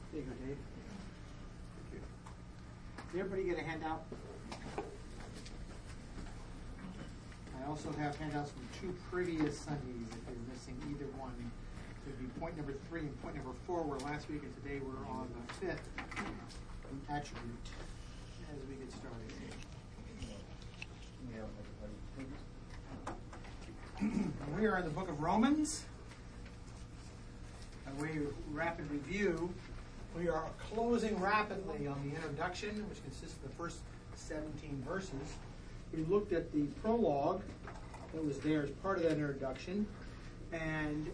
There you go, Dave. Did everybody get a handout? I also have handouts from 2 previous Sundays if you're missing either one. It would be point number 3 and point number 4, where last week and today we're on the 5th attribute as we get started. We are in the book of Romans. A way rapid review. We are closing rapidly on the introduction, which consists of the first 17 verses. We looked at the prologue that was there as part of that introduction, and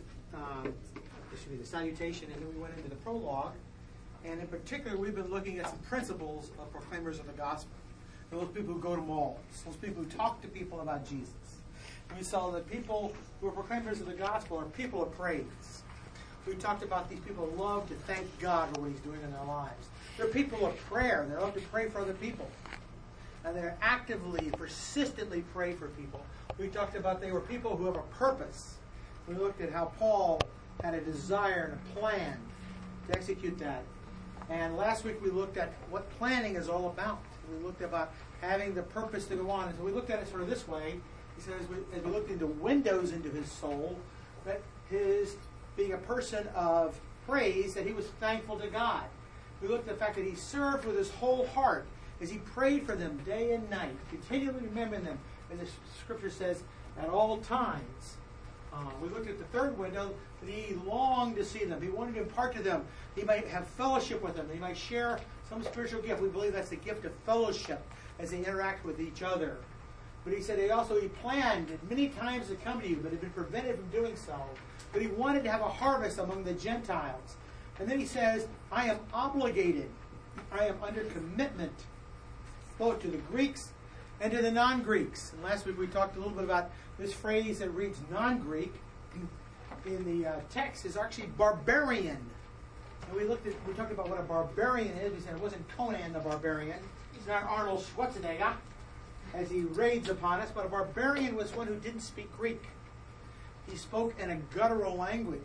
this should be the salutation, and then we went into the prologue. And in particular, we've been looking at some principles of proclaimers of the gospel. Those people who go to malls, those people who talk to people about Jesus. And we saw that people who are proclaimers of the gospel are people of praise. We talked about these people who love to thank God for what He's doing in their lives. They're people of prayer. They love to pray for other people. And they're actively, persistently pray for people. We talked about they were people who have a purpose. We looked at how Paul had a desire and a plan to execute that. And last week we looked at what planning is all about. We looked about having the purpose to go on. And so we looked at it sort of this way. He said as we looked into windows into his soul, that his being a person of praise, that he was thankful to God. We looked at the fact that he served with his whole heart as he prayed for them day and night, continually remembering them, as the scripture says, at all times. We looked at the third window, that he longed to see them. He wanted to impart to them. He might have fellowship with them. He might share some spiritual gift. We believe that's the gift of fellowship as they interact with each other. But he said he planned many times to come to you, but had been prevented from doing so. But he wanted to have a harvest among the Gentiles. And then he says, I am obligated. I am under commitment, both to the Greeks and to the non-Greeks. And last week we talked a little bit about this phrase that reads non-Greek in the text is actually barbarian. And we talked about what a barbarian is. We said it wasn't Conan the Barbarian. It's not Arnold Schwarzenegger as he raids upon us. But a barbarian was one who didn't speak Greek. He spoke in a guttural language.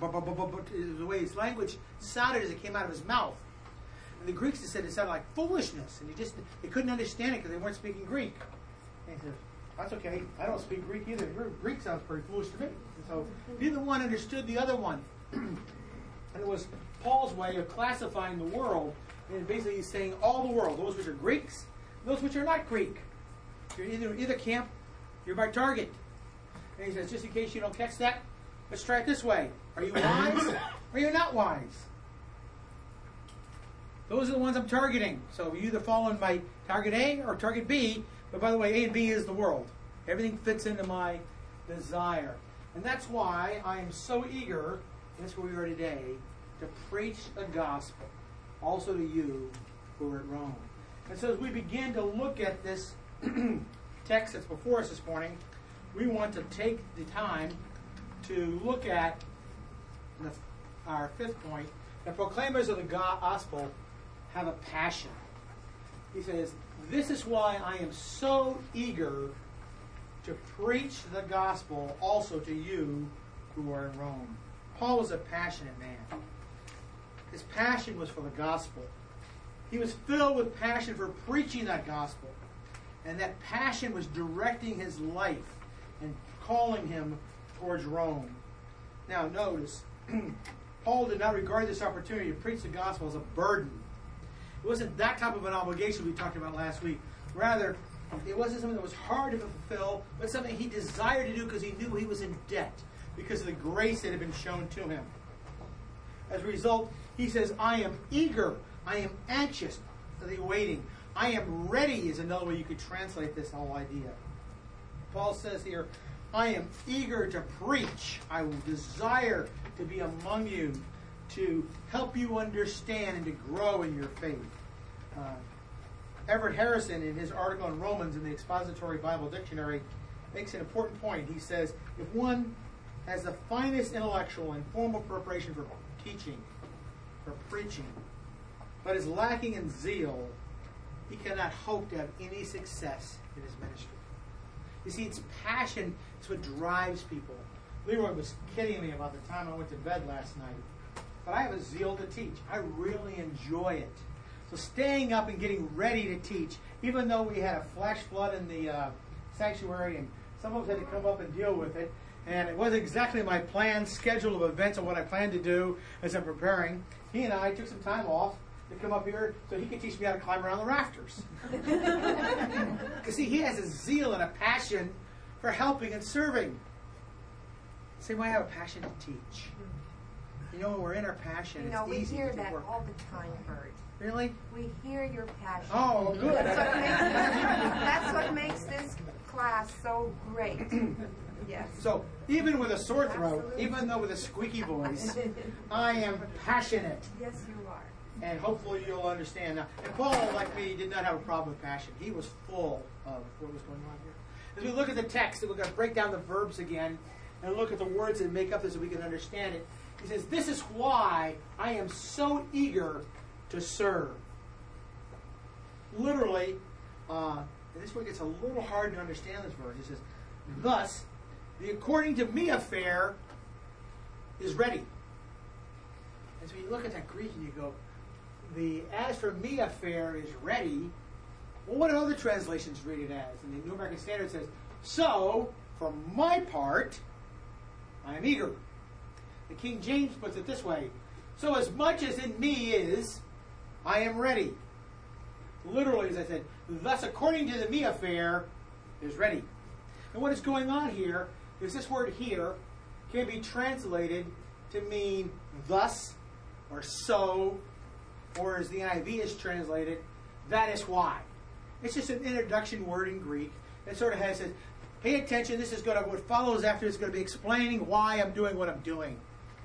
The way his language sounded as it came out of his mouth. And the Greeks said it sounded like foolishness. And they couldn't understand it because they weren't speaking Greek. And he said, that's okay. I don't speak Greek either. Greek sounds pretty foolish to me. And so neither one understood the other one. And it was Paul's way of classifying the world. And basically he's saying all the world, those which are Greeks, those which are not Greek. You're either camp, you're my target. And he says, just in case you don't catch that, let's try it this way. Are you wise or are you not wise? Those are the ones I'm targeting. So you either fall in my target A or target B. But by the way, A and B is the world. Everything fits into my desire. And that's why I am so eager, and that's where we are today, to preach the gospel also to you who are at Rome. And so as we begin to look at this text that's before us this morning, we want to take the time to look at our fifth point. The proclaimers of the gospel have a passion. He says, this is why I am so eager to preach the gospel also to you who are in Rome. Paul was a passionate man. His passion was for the gospel. He was filled with passion for preaching that gospel. And that passion was directing his life and calling him towards Rome. Now notice, Paul did not regard this opportunity to preach the gospel as a burden. It wasn't that type of an obligation we talked about last week. Rather, it wasn't something that was hard to fulfill, but something he desired to do because he knew he was in debt because of the grace that had been shown to him. As a result, he says, I am eager, I am anxious, waiting. I am ready is another way you could translate this whole idea. Paul says here, I am eager to preach. I will desire to be among you, to help you understand and to grow in your faith. Everett Harrison, in his article on Romans in the Expository Bible Dictionary, makes an important point. He says, if one has the finest intellectual and formal preparation for teaching, for preaching, but is lacking in zeal, he cannot hope to have any success in his ministry. You see, it's passion is what drives people. Leroy was kidding me about the time I went to bed last night. but I have a zeal to teach. I really enjoy it. So staying up and getting ready to teach, even though we had a flash flood in the sanctuary and some of us had to come up and deal with it, and it wasn't exactly my planned schedule of events of what I planned to do as I'm preparing, he and I took some time off to come up here so he could teach me how to climb around the rafters. Because see, he has a zeal and a passion for helping and serving. Same way I have a passion to teach. You know, when we're in our passion, it's easy to work. We hear that all the time, Bert. Really? We hear your passion. Oh, good. That's what makes this class so great. Yes. So, even with a sore throat, even though with a squeaky voice, I am passionate. Yes, you are. And hopefully you'll understand. Now, and Paul, like me, did not have a problem with passion. He was full of what was going on here. As we look at the text, we're going to break down the verbs again and look at the words that make up this so we can understand it. He says, this is why I am so eager to serve. Literally, and this one gets a little hard to understand this verse. It says, thus, the according to me affair is ready. And so you look at that Greek and you go, the as for me affair is ready. Well, what do other translations read it as? And the New American Standard says, so, for my part, I am eager. The King James puts it this way, so as much as in me is, I am ready. Literally, as I said, thus according to the me affair is ready. And what is going on here is this word here can be translated to mean thus or so, or as the NIV is translated, that is why. It's just an introduction word in Greek. It sort of has said, pay attention, this is going to, what follows after is going to be explaining why I'm doing what I'm doing.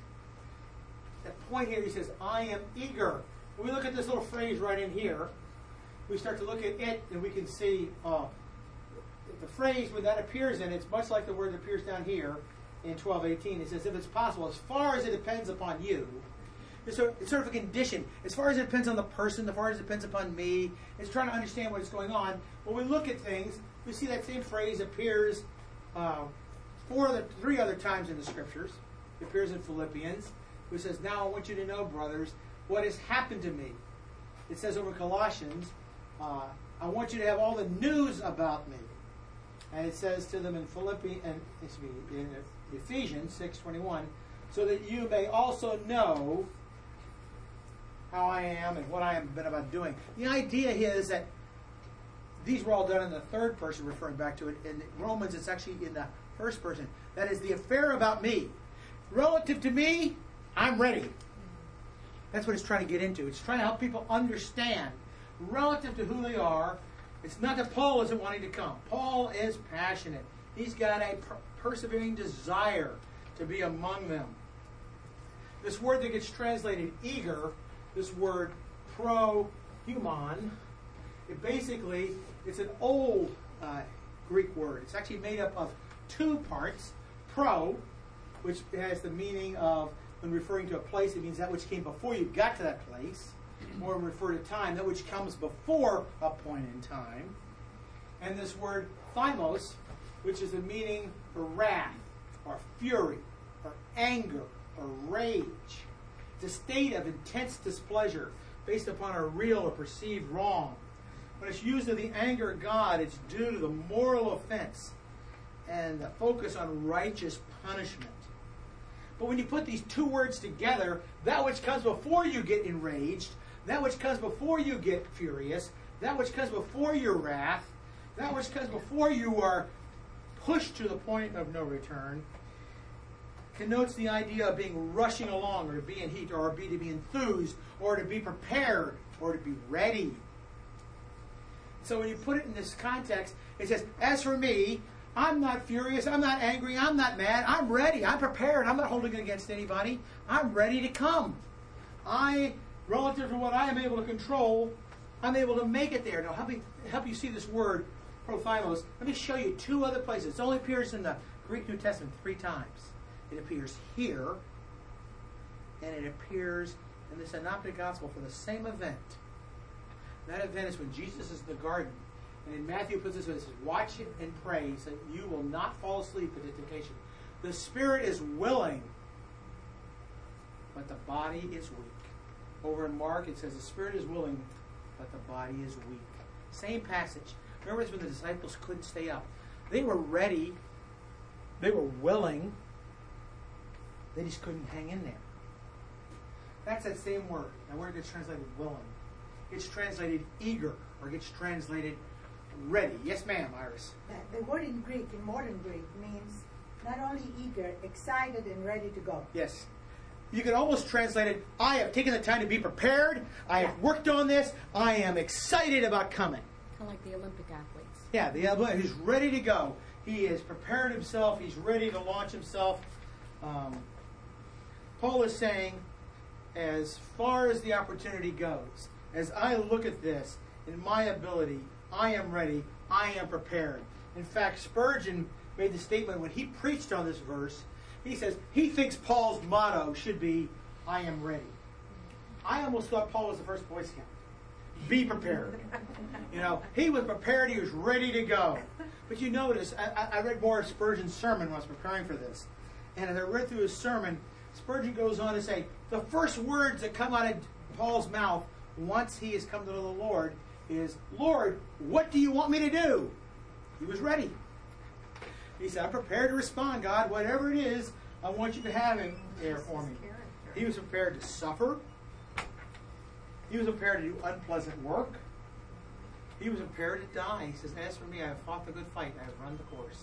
That point here, he says, I am eager. When we look at this little phrase right in here, we start to look at it and we can see the phrase when that appears in it, it's much like the word that appears down here in 12:18. It says, if it's possible, as far as it depends upon you. It's sort of a condition. As far as it depends on the person, as far as it depends upon me, it's trying to understand what is going on. When we look at things, we see that same phrase appears three other times in the Scriptures. It appears in Philippians, which says, now I want you to know, brothers, what has happened to me. It says over Colossians, I want you to have all the news about me. And it says to them in Ephesians 6:21, so that you may also know how I am and what I have been about doing. The idea here is that these were all done in the third person, referring back to it. In Romans, it's actually in the first person. That is the affair about me. Relative to me, I'm ready. That's what it's trying to get into. It's trying to help people understand, relative to who they are. It's not that Paul isn't wanting to come. Paul is passionate. He's got a persevering desire to be among them. This word that gets translated eager, this word pro-human, it's an old Greek word. It's actually made up of two parts. Pro, which has the meaning of, when referring to a place, it means that which came before you got to that place. Or refer to time, that which comes before a point in time. And this word thymos, which is the meaning for wrath, or fury, or anger, or rage. It's a state of intense displeasure based upon a real or perceived wrong. When it's used in the anger of God, it's due to the moral offense and the focus on righteous punishment. But when you put these two words together, that which comes before you get enraged, that which comes before you get furious, that which comes before your wrath, that which comes before you are pushed to the point of no return, connotes the idea of being rushing along, or to be in heat, or to be enthused, or to be prepared, or to be ready. So when you put it in this context, it says, as for me, I'm not furious, I'm not angry, I'm not mad, I'm ready, I'm prepared, I'm not holding it against anybody, I'm ready to come. Relative to what I am able to control, I'm able to make it there. Now, help you see this word, prothymos. Let me show you two other places. It only appears in the Greek New Testament 3 times. It appears here, and it appears in the Synoptic Gospel for the same event. That event is when Jesus is in the garden. And in Matthew it puts this way, it says, watch and pray so that you will not fall asleep in the temptation. The spirit is willing, but the body is weak. Over in Mark, it says the spirit is willing, but the body is weak. Same passage. Remember, it's when the disciples couldn't stay up. They were ready. They were willing. They just couldn't hang in there. That's that same word. That word gets translated willing. It's translated eager, or gets translated ready. Yes, ma'am, Iris. The word in Greek, in modern Greek, means not only eager, excited and ready to go. Yes. You can almost translate it, I have taken the time to be prepared. I have worked on this. I am excited about coming. Kind of like the Olympic athletes. Yeah, the athlete who's ready to go. He has prepared himself. He's ready to launch himself. Paul is saying, as far as the opportunity goes, as I look at this, in my ability, I am ready. I am prepared. In fact, Spurgeon made the statement when he preached on this verse. He says he thinks Paul's motto should be, I am ready. I almost thought Paul was the first Boy Scout. Be prepared. You know, he was prepared. He was ready to go. But you notice, I read more of Spurgeon's sermon when I was preparing for this. And as I read through his sermon, Spurgeon goes on to say, the first words that come out of Paul's mouth once he has come to know the Lord is, Lord, what do you want me to do? He was ready. He said, I'm prepared to respond, God. Whatever it is, I want you to have him there for me. He was prepared to suffer. He was prepared to do unpleasant work. He was prepared to die. He says, as for me, I have fought the good fight. I have run the course.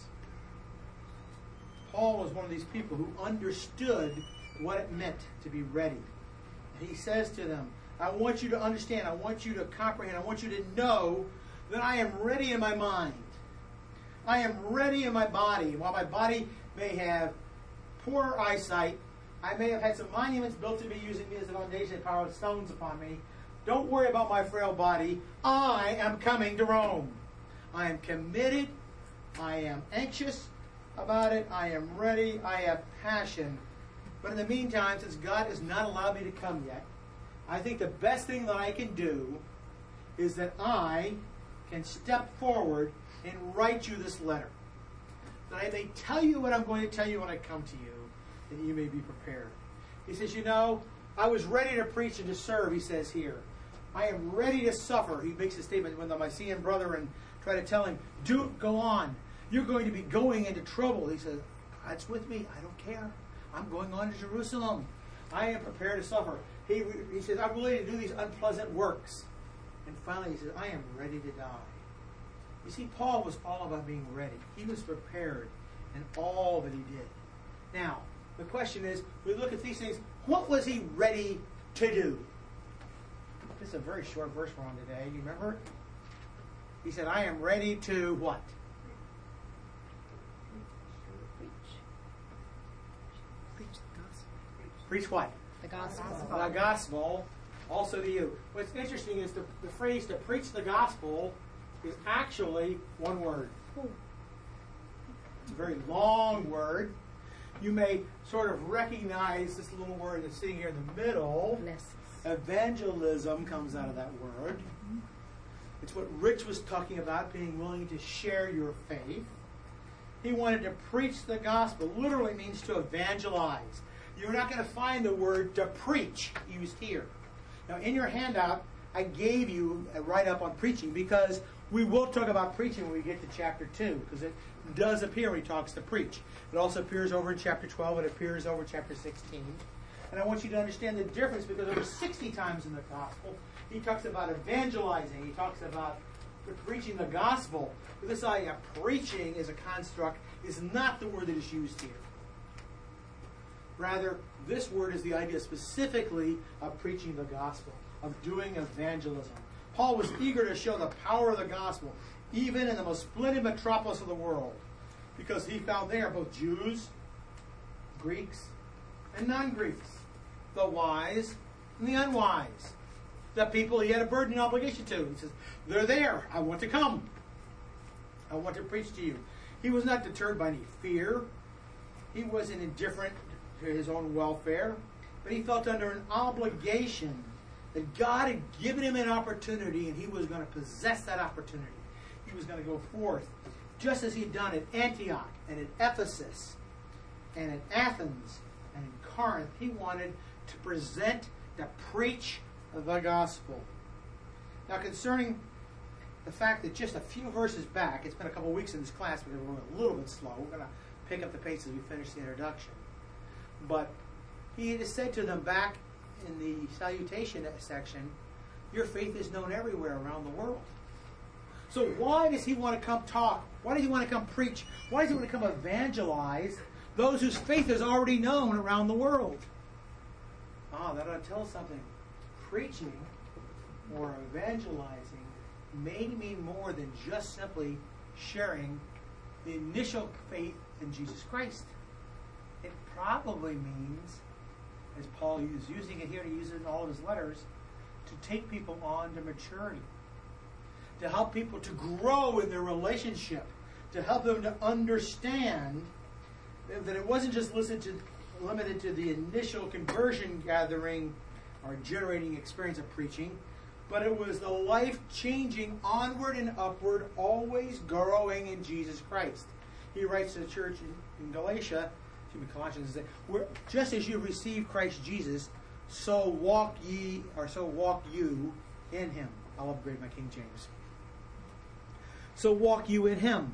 Paul was one of these people who understood what it meant to be ready. And he says to them, I want you to understand. I want you to comprehend. I want you to know that I am ready in my mind. I am ready in my body. While my body may have poor eyesight, I may have had some monuments built to be using me as a foundation that piled stones upon me. Don't worry about my frail body. I am coming to Rome. I am committed. I am anxious about it. I am ready. I have passion. But in the meantime, since God has not allowed me to come yet, I think the best thing that I can do is that I can step forward and write you this letter. That I may tell you what I'm going to tell you when I come to you, that you may be prepared. He says, you know, I was ready to preach and to serve, he says here. I am ready to suffer. He makes a statement when the Mysian brethren try to tell him, go on. You're going to be going into trouble. He says, God's with me. I don't care. I'm going on to Jerusalem. I am prepared to suffer. He says, I'm willing to do these unpleasant works. And finally he says, I am ready to die. You see, Paul was all about being ready. He was prepared in all that he did. Now, the question is, we look at these things, what was he ready to do? This is a very short verse we're on today. You remember it? He said, I am ready to what? Preach the gospel. Preach what? The gospel. The gospel also to you. What's interesting is the phrase to preach the gospel is actually one word. It's a very long word. You may sort of recognize this little word that's sitting here in the middle. Bless. Evangelism comes out of that word. It's what Rich was talking about, being willing to share your faith. He wanted to preach the gospel. Literally means to evangelize. You're not going to find the word to preach used here. Now, in your handout, I gave you a write-up on preaching because we will talk about preaching when we get to chapter 2, because it does appear when he talks to preach. It also appears over in chapter 12. It appears over in chapter 16. And I want you to understand the difference, because over 60 times in the gospel, he talks about evangelizing. He talks about preaching the gospel. But this idea of preaching as a construct is not the word that is used here. Rather, this word is the idea specifically of preaching the gospel, of doing evangelism. Paul was eager to show the power of the gospel, even in the most splendid metropolis of the world, because he found there both Jews, Greeks, and non-Greeks, the wise and the unwise, the people he had a burden and obligation to. He says, they're there. I want to come. I want to preach to you. He was not deterred by any fear. He wasn't indifferent to his own welfare, but he felt under an obligation that God had given him an opportunity, and he was going to possess that opportunity. He was going to go forth, just as he had done at Antioch and at Ephesus and at Athens and in Corinth. He wanted to present, to preach the gospel. Now, concerning the fact that just a few verses back, it's been a couple weeks in this class because we're a little bit slow. We're going to pick up the pace as we finish the introduction. But he had said to them back in the salutation section, your faith is known everywhere around the world. So why does he want to come talk? Why does he want to come preach? Why does he want to come evangelize those whose faith is already known around the world? That ought to tell us something. Preaching or evangelizing may mean more than just simply sharing the initial faith in Jesus Christ. It probably means, as Paul is using it here, to use it in all of his letters, to take people on to maturity, to help people to grow in their relationship, to help them to understand that it wasn't just limited to the initial conversion gathering or generating experience of preaching, but it was the life-changing, onward and upward, always growing in Jesus Christ. He writes to the church in Galatia, Colossians, and says, just as you received Christ Jesus, so walk you in him. I'll upgrade my King James. So walk you in him.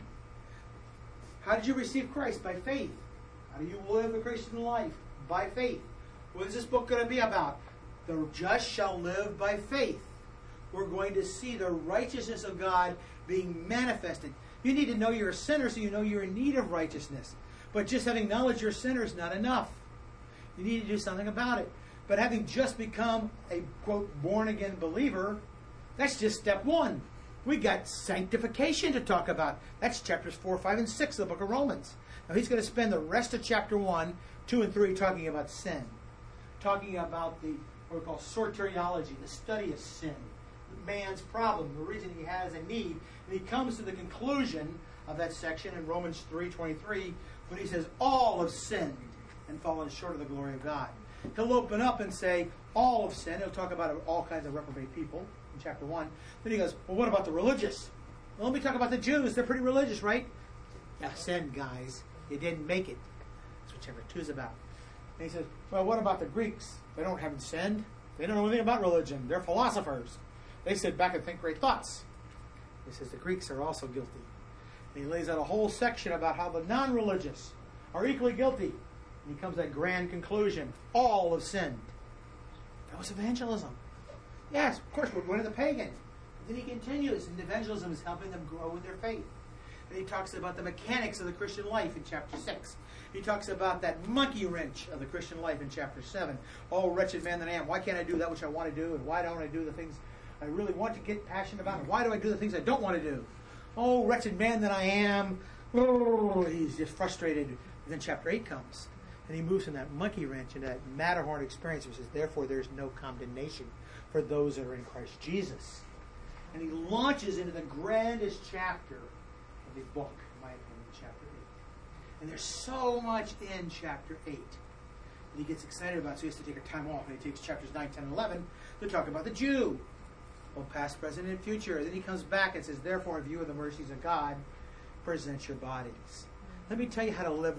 How did you receive Christ? By faith. How do you live the Christian life? By faith. What is this book going to be about? The just shall live by faith. We're going to see the righteousness of God being manifested. You need to know you're a sinner so you know you're in need of righteousness. But just having knowledge you're a sinner is not enough. You need to do something about it. But having just become a, quote, born-again believer, that's just step one. We got sanctification to talk about. That's chapters 4, 5, and 6 of the book of Romans. Now he's going to spend the rest of chapter 1, 2, and 3 talking about sin. Talking about what we call soteriology, the study of sin. Man's problem, the reason he has a need. And he comes to the conclusion of that section in Romans 3:23 when he says, all have sinned and fallen short of the glory of God. He'll open up and say, all have sinned. He'll talk about all kinds of reprobate people in chapter 1. Then he goes, well, what about the religious? Well, let me talk about the Jews. They're pretty religious, right? Yeah, sin, guys. You didn't make it. That's what chapter 2 is about. And he says, well, what about the Greeks? They haven't sinned. They don't know anything about religion. They're philosophers. They sit back and think great thoughts. He says the Greeks are also guilty. And he lays out a whole section about how the non-religious are equally guilty. And he comes to that grand conclusion. All have sinned. That was evangelism. Yes, of course, we're going to the pagan. But then he continues, and evangelism is helping them grow in their faith. And he talks about the mechanics of the Christian life in chapter 6. He talks about that monkey wrench of the Christian life in chapter 7. Oh, wretched man that I am. Why can't I do that which I want to do? And why don't I do the things I really want to get passionate about? And why do I do the things I don't want to do? Oh, wretched man that I am. Oh, he's just frustrated. And then chapter 8 comes. And he moves from that monkey wrench into that Matterhorn experience, which says, therefore there's no condemnation for those that are in Christ Jesus. And he launches into the grandest chapter of the book, in my opinion, chapter 8. And there's so much in chapter 8 that he gets excited about, so he has to take a time off. And he takes chapters 9, 10, and 11 to talk about the Jew, both past, present, and future. Then he comes back and says, therefore, in view of the mercies of God, present your bodies. Let me tell you how to live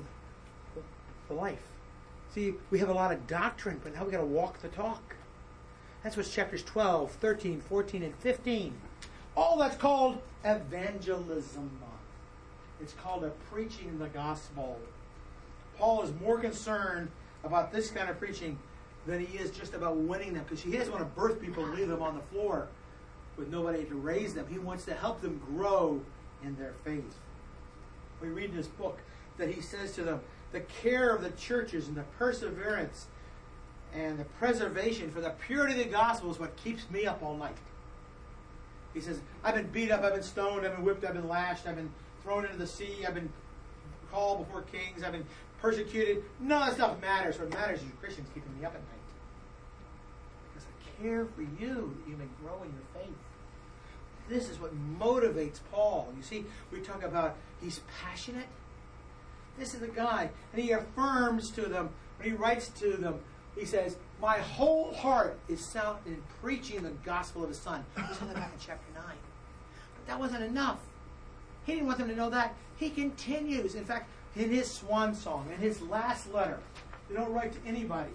the life. See, we have a lot of doctrine, but now we've got to walk the talk. That's what's chapters 12, 13, 14, and 15. All that's called evangelism. It's called a preaching the gospel. Paul is more concerned about this kind of preaching than he is just about winning them, because he doesn't want to birth people and leave them on the floor with nobody to raise them. He wants to help them grow in their faith. We read in this book that he says to them, the care of the churches and the perseverance and the preservation for the purity of the gospel is what keeps me up all night. He says, I've been beat up, I've been stoned, I've been whipped, I've been lashed, I've been thrown into the sea, I've been called before kings, I've been persecuted. None of that stuff matters. What matters is you Christians keeping me up at night. Because I care for you that you may grow in your faith. This is what motivates Paul. You see, we talk about he's passionate. This is the guy. And he affirms to them, when he writes to them, he says, my whole heart is sound in preaching the gospel of his Son. We saw that back in chapter 9. But that wasn't enough. He didn't want them to know that. He continues. In fact, in his swan song, in his last letter, they don't write to anybody.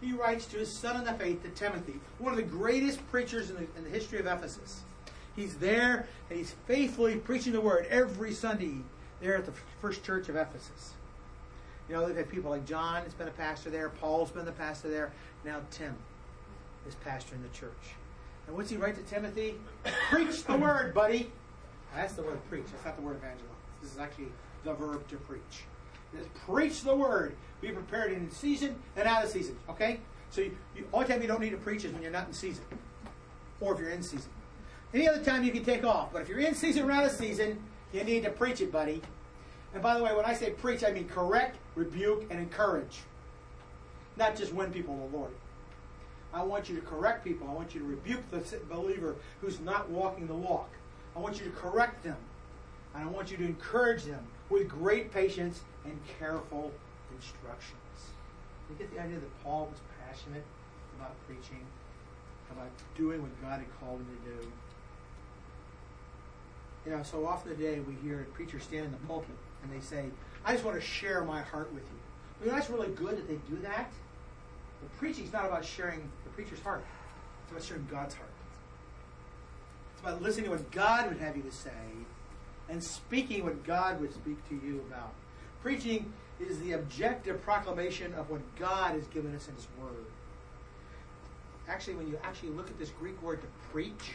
he writes to his son in the faith, to Timothy, one of the greatest preachers in the history of Ephesus. He's there, and he's faithfully preaching the word every Sunday there at the first church of Ephesus. You know, they've had people like John has been a pastor there, Paul's been the pastor there, now Tim is pastoring the church. And what's he write to Timothy? Preach the word, buddy. That's the word preach. That's not the word evangelize. This is actually the verb to preach. It is preach the word. Be prepared in season and out of season. Okay? So only time you don't need to preach is when you're not in season. Or if you're in season. Any other time you can take off. But if you're in season or out of season, you need to preach it, buddy. And by the way, when I say preach, I mean correct, rebuke, and encourage. Not just win people to the Lord. I want you to correct people. I want you to rebuke the believer who's not walking the walk. I want you to correct them. And I want you to encourage them with great patience and careful instructions. You get the idea that Paul was passionate about preaching, about doing what God had called him to do. You know, so often today we hear preachers stand in the pulpit and they say, I just want to share my heart with you. You know, that's really good that they do that. But preaching is not about sharing the preacher's heart. It's about sharing God's heart. It's about listening to what God would have you to say and speaking what God would speak to you about. Preaching is the objective proclamation of what God has given us in His Word. Actually, when you actually look at this Greek word to preach,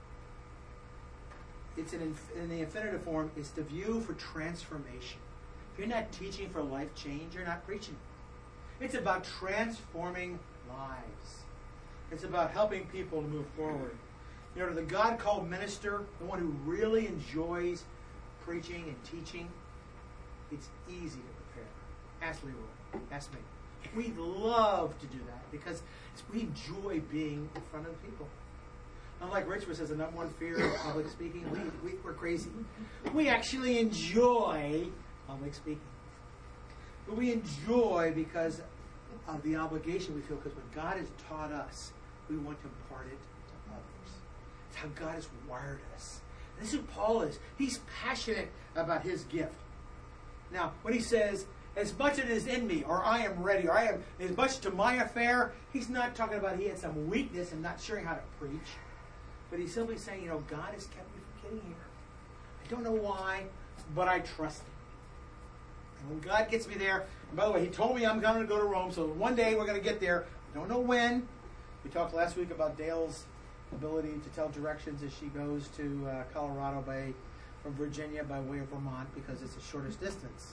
it's in the infinitive form. It's the view for transformation. If you're not teaching for life change, you're not preaching. It's about transforming lives. It's about helping people to move forward. You know, the God-called minister, the one who really enjoys preaching and teaching, it's easy to prepare. Ask Leroy. Ask me. We love to do that because we enjoy being in front of people. Unlike Rich, which has the number one fear of public speaking, we're crazy. We actually enjoy public speaking. But we enjoy because of the obligation we feel, because what God has taught us, we want to impart it to others. It's how God has wired us. And this is who Paul is. He's passionate about his gift. Now, when he says, as much as it is in me, or I am ready, or I am as much to my affair, he's not talking about he had some weakness and not sharing how to preach. But he's simply saying, you know, God has kept me from getting here. I don't know why, but I trust Him. And when God gets me there, and by the way, He told me I'm going to go to Rome, so one day we're going to get there. I don't know when. We talked last week about Dale's ability to tell directions as she goes to Colorado from Virginia by way of Vermont, because it's the shortest distance.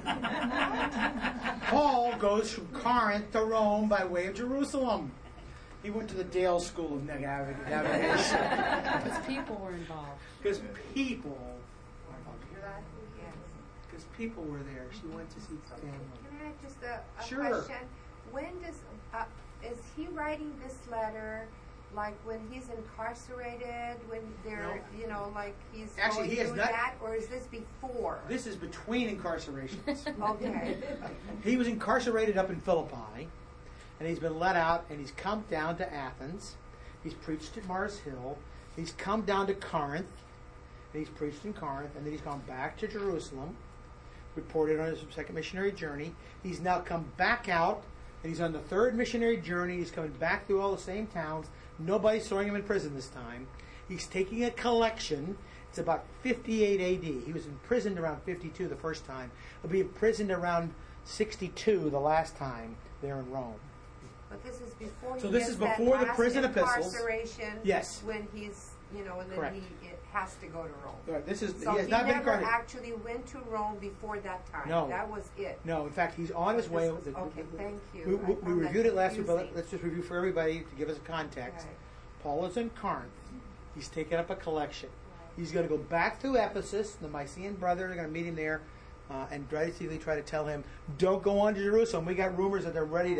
Paul goes from Corinth to Rome by way of Jerusalem. He went to the Dale School of Navigation. Because people were involved. Because people were involved. You hear that? Yes. Because people were there. She went to see family. Can I have just a Sure. question? When is he writing this letter, like when he's incarcerated, when they're, No. you know, like he's Actually, going he has through not- that, or is this before? This is between incarcerations. Okay. He was incarcerated up in Philippi, and he's been let out, and he's come down to Athens. He's preached at Mars Hill. He's come down to Corinth, and he's preached in Corinth, and then he's gone back to Jerusalem, reported on his second missionary journey. He's now come back out, and he's on the third missionary journey. He's coming back through all the same towns. Nobody's throwing him in prison this time. He's taking a collection. It's about 58 A.D. He was imprisoned around 52 the first time. He'll be imprisoned around 62 the last time there in Rome. But this is before So he this gets is that before the last prison epistles. incarceration. Yes. When he's, you know, and then Correct. it has to go to Rome. Right, this is, So he has he not been never incarcerated. actually went to Rome before that time. No. That was it. No, in fact, he's on his way. Okay, thank you. We I found that reviewed it last week, but confusing. let's just review for everybody to give us a context. Right. Paul is in Corinth. He's taken up a collection. He's going to go back to Ephesus. The Mysian brothers are going to meet him there and basically try to tell him, don't go on to Jerusalem. We got rumors that they're ready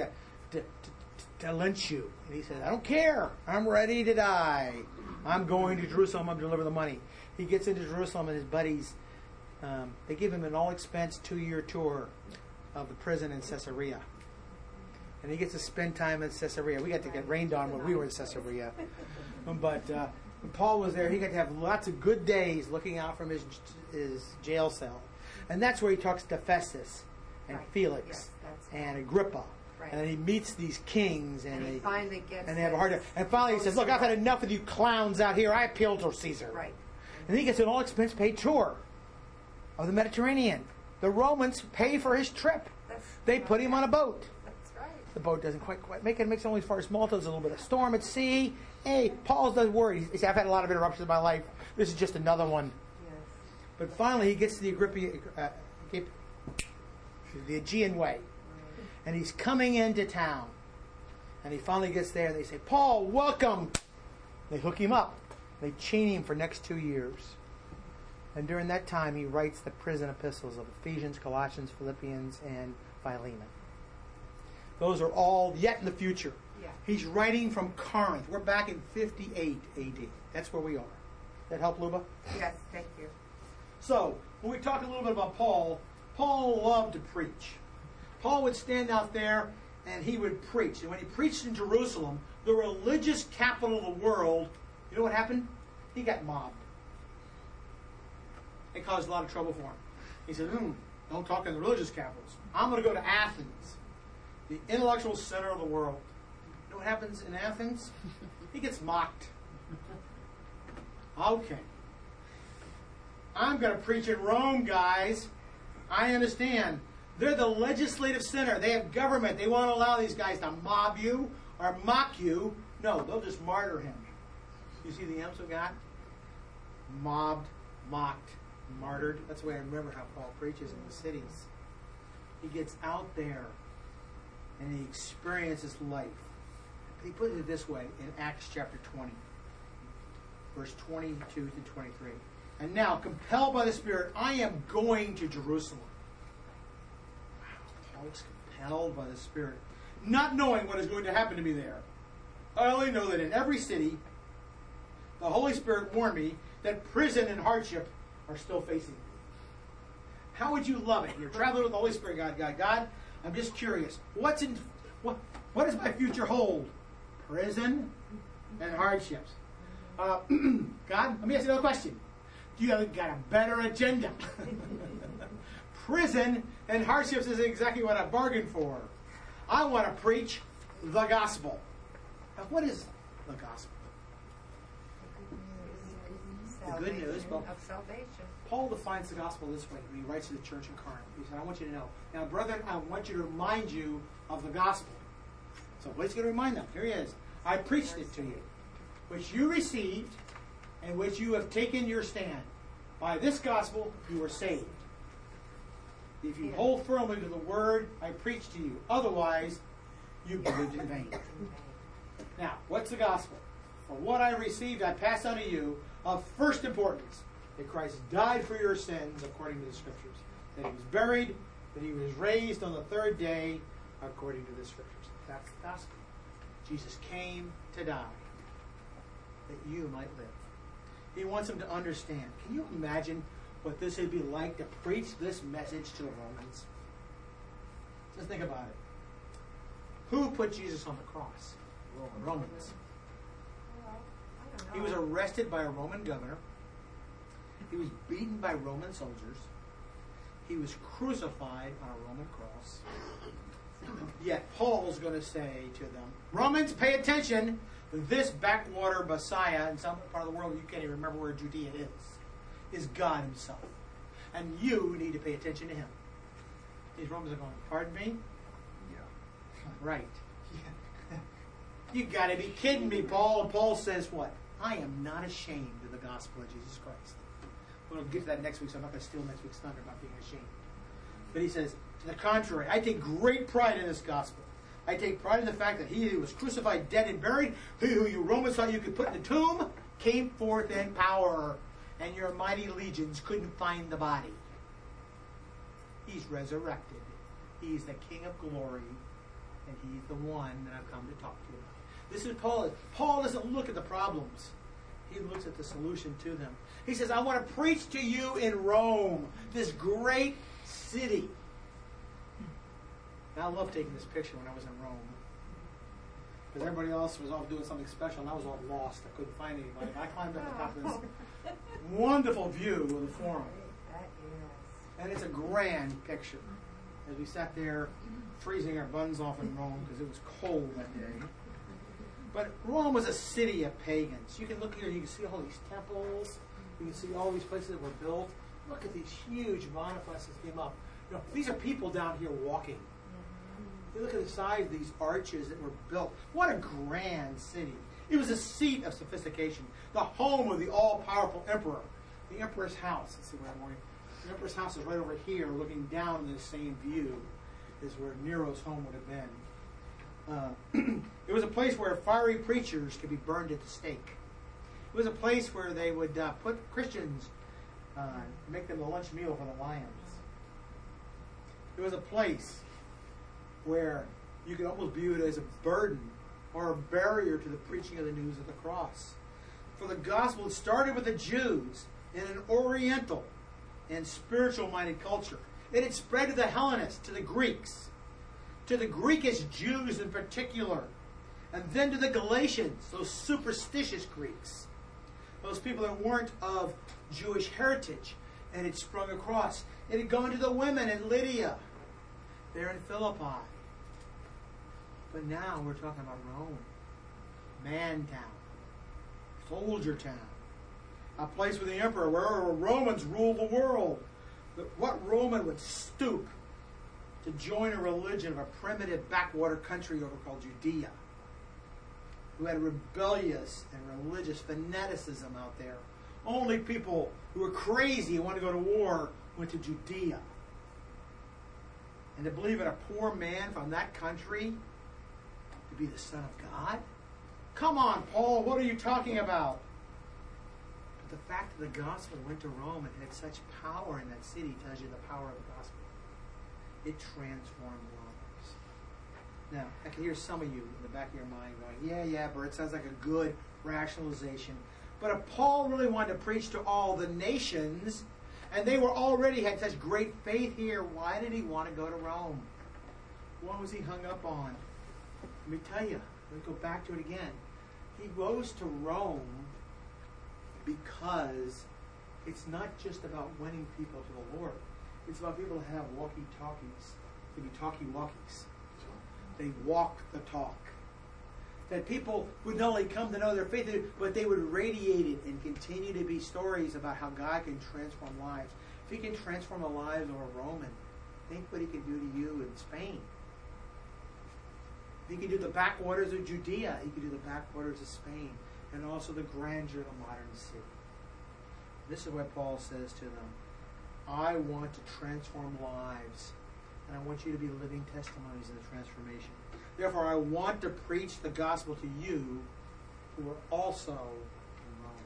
to lynch you. And he says, I don't care. I'm ready to die. I'm going to Jerusalem. I'm going to deliver the money. He gets into Jerusalem, and his buddies, they give him an all-expense 2-year tour of the prison in Caesarea. And he gets to spend time in Caesarea. We got to get rained on when we were in Caesarea. But when Paul was there, he got to have lots of good days looking out from his jail cell. And that's where he talks to Festus and Right. Felix Yes, that's and Agrippa. Right. And then he meets these kings, And he finally gets and they have a hard time. And finally he says, "Look, I've had enough of you clowns out here. I appeal to Caesar." Right. And he gets an all-expense paid tour of the Mediterranean. The Romans pay for his trip. They put him on a boat. That's right. The boat doesn't quite make it. It makes it only as far as Malta. There's a little bit of storm at sea. Hey, Paul doesn't worry. He said, "I've had a lot of interruptions in my life. This is just another one." Yes. But finally he gets to the Aegean Way. And he's coming into town. And he finally gets there and they say, "Paul, welcome." They hook him up. They chain him for next 2 years. And during that time, he writes the prison epistles of Ephesians, Colossians, Philippians, and Philemon. Those are all yet in the future. Yeah. He's writing from Corinth. We're back in 58 AD. That's where we are. That help, Luba? Yes, thank you. So, when we talk a little bit about Paul, Paul loved to preach. Paul would stand out there and he would preach. And when he preached in Jerusalem, the religious capital of the world, you know what happened? He got mobbed. It caused a lot of trouble for him. He said, don't talk in the religious capitals. I'm going to go to Athens, the intellectual center of the world. You know what happens in Athens? He gets mocked. Okay. I'm going to preach in Rome, guys. I understand. They're the legislative center. They have government. They won't allow these guys to mob you or mock you. No, they'll just martyr him. You see the M's we got? Mobbed, mocked, martyred. That's the way I remember how Paul preaches in the cities. He gets out there and he experiences life. He put it this way in Acts chapter 20, verse 22 to 23. And now, compelled by the Spirit, I am going to Jerusalem. Wow, Paul was compelled by the Spirit, not knowing what is going to happen to me there. I only know that in every city, the Holy Spirit warned me that prison and hardship are still facing me. How would you love it? You're traveling with the Holy Spirit, God, I'm just curious. What does my future hold? Prison and hardships. God, let me ask you another question. You have got a better agenda. Prison and hardships is exactly what I bargained for. I want to preach the gospel. Now, what is the gospel? The good news of salvation. Paul defines the gospel this way when he writes to the church in Corinth. He said, I want you to know. Now, brethren, I want you to remind you of the gospel. So what is he going to remind them? Here he is. I preached it to you, which you received and which you have taken your stand. By this gospel you are saved, if you hold firmly to the word I preached to you. Otherwise, you believed in vain. Now, what's the gospel? For what I received, I pass on to you of first importance, that Christ died for your sins according to the Scriptures, that he was buried, that he was raised on the third day according to the Scriptures. That's the gospel. Jesus came to die, that you might live. He wants them to understand. Can you imagine what this would be like to preach this message to the Romans? Just think about it. Who put Jesus on the cross? Romans. Well, I don't know. He was arrested by a Roman governor. He was beaten by Roman soldiers. He was crucified on a Roman cross. Yet Paul's going to say to them, Romans, pay attention. This backwater Messiah in some part of the world, you can't even remember where Judea is God himself. And you need to pay attention to him. These Romans are going, pardon me? Yeah. Right. Yeah. You got to be kidding me, Paul. And Paul says what? I am not ashamed of the gospel of Jesus Christ. We'll get to that next week, so I'm not going to steal next week's thunder about being ashamed. But he says, to the contrary, I take great pride in this gospel. I take pride in the fact that he who was crucified, dead, and buried, who you Romans thought you could put in the tomb, came forth in power, and your mighty legions couldn't find the body. He's resurrected. He's the King of glory, and he's the one that I've come to talk to you about. This is Paul. Paul doesn't look at the problems. He looks at the solution to them. He says, I want to preach to you in Rome, this great city. Now, I love taking this picture when I was in Rome. Because everybody else was off doing something special, and I was all lost. I couldn't find anybody. I climbed up the top of this wonderful view of the Forum. That is. And it's a grand picture. as we sat there freezing our buns off in Rome because it was cold that day. But Rome was a city of pagans. You can look here, you can see all these temples, you can see all these places that were built. Look at these huge monuments that came up. You know, these are people down here walking. You look at the size of these arches that were built. What a grand city. It was a seat of sophistication, the home of the all-powerful emperor. The emperor's house, let's see where I'm going. The emperor's house is right over here, looking down in the same view as where Nero's home would have been. It was a place where fiery preachers could be burned at the stake. It was a place where they would put Christians, make them the lunch meal for the lions. It was a place where you could almost view it as a burden or a barrier to the preaching of the news of the cross. For the gospel started with the Jews in an oriental and spiritual-minded culture. It had spread to the Hellenists, to the Greeks, to the Greekish Jews in particular, and then to the Galatians, those superstitious Greeks, those people that weren't of Jewish heritage, and it sprung across. It had gone to the women in Lydia, there in Philippi. But now we're talking about Rome, man town, soldier town, a place with the emperor where Romans ruled the world. But what Roman would stoop to join a religion of a primitive backwater country over called Judea, who had rebellious and religious fanaticism out there? Only people who were crazy and wanted to go to war went to Judea. And to believe in a poor man from that country to be the Son of God? Come on, Paul, what are you talking about? But the fact that the gospel went to Rome and had such power in that city tells you the power of the gospel. It transformed lives. Now, I can hear some of you in the back of your mind going, yeah, Bert, sounds like a good rationalization. But if Paul really wanted to preach to all the nations, and they were already had such great faith here, why did he want to go to Rome? What was he hung up on? Let me tell you, let me go back to it again. He goes to Rome because it's not just about winning people to the Lord. It's about people who have walkie-talkies, to be talkie-walkies. They walk the talk. That people would not only come to know their faith, but they would radiate it and continue to be stories about how God can transform lives. If he can transform the lives of a Roman, think what he can do to you in Spain. He can do the backwaters of Judea. He can do the backwaters of Spain. And also the grandeur of a modern city. This is what Paul says to them. I want to transform lives. And I want you to be living testimonies of the transformation. Therefore, I want to preach the gospel to you who are also in Rome.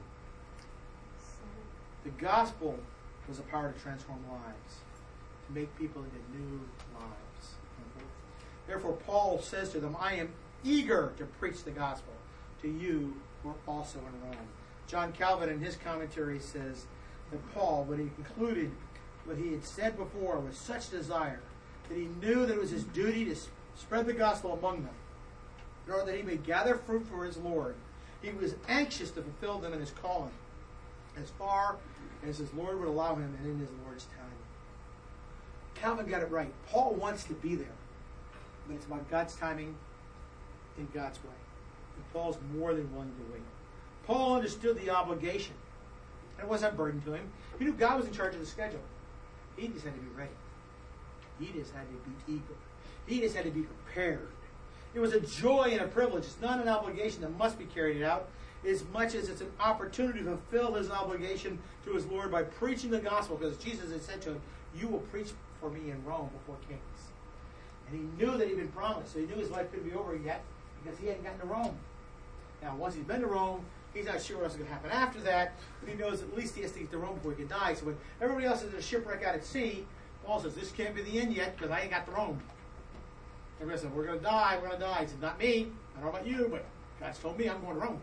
The gospel was a power to transform lives, to make people into new lives. Therefore, Paul says to them, I am eager to preach the gospel to you who are also in Rome. John Calvin, in his commentary, says that Paul, when he concluded what he had said before with such desire, that he knew that it was his duty to spread the gospel among them, in order that he may gather fruit for his Lord. He was anxious to fulfill them in his calling, as far as his Lord would allow him and in his Lord's time. Calvin got it right. Paul wants to be there, but it's about God's timing in God's way. And Paul's more than willing to wait. Paul understood the obligation, and it wasn't a burden to him. He knew God was in charge of the schedule. He just had to be ready. He just had to be eager. He just had to be prepared. It was a joy and a privilege. It's not an obligation that must be carried out, as much as it's an opportunity to fulfill his obligation to his Lord by preaching the gospel, because Jesus had said to him, you will preach for me in Rome before kings. And he knew that he'd been promised, so he knew his life couldn't be over yet, because he hadn't gotten to Rome. Now, once he's been to Rome, he's not sure what's going to happen after that, but he knows at least he has to get to Rome before he can die. So when everybody else is in a shipwreck out at sea, Paul says, this can't be the end yet, because I ain't got to Rome. Everybody said, we're going to die, we're going to die. He said, not me. I don't know about you, but God's told me I'm going to Rome.